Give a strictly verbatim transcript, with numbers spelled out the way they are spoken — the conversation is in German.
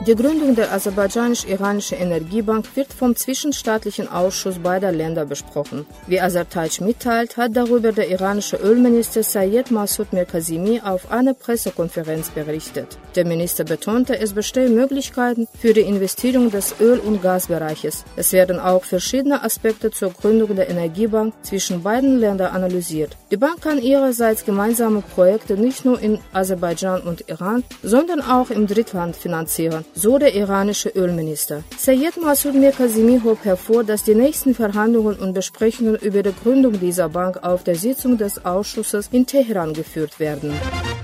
Die Gründung der Aserbaidschanisch-Iranischen Energiebank wird vom Zwischenstaatlichen Ausschuss beider Länder besprochen. Wie Azertaj mitteilt, hat darüber der iranische Ölminister Sayed Massoud Mirkazemi auf einer Pressekonferenz berichtet. Der Minister betonte, es bestehen Möglichkeiten für die Investierung des Öl- und Gasbereiches. Es werden auch verschiedene Aspekte zur Gründung der Energiebank zwischen beiden Ländern analysiert. Die Bank kann ihrerseits gemeinsame Projekte nicht nur in Aserbaidschan und Iran, sondern auch im Drittland finanzieren, so der iranische Ölminister. Sayed Massoud Mirkazemi hob hervor, dass die nächsten Verhandlungen und Besprechungen über die Gründung dieser Bank auf der Sitzung des Ausschusses in Teheran geführt werden.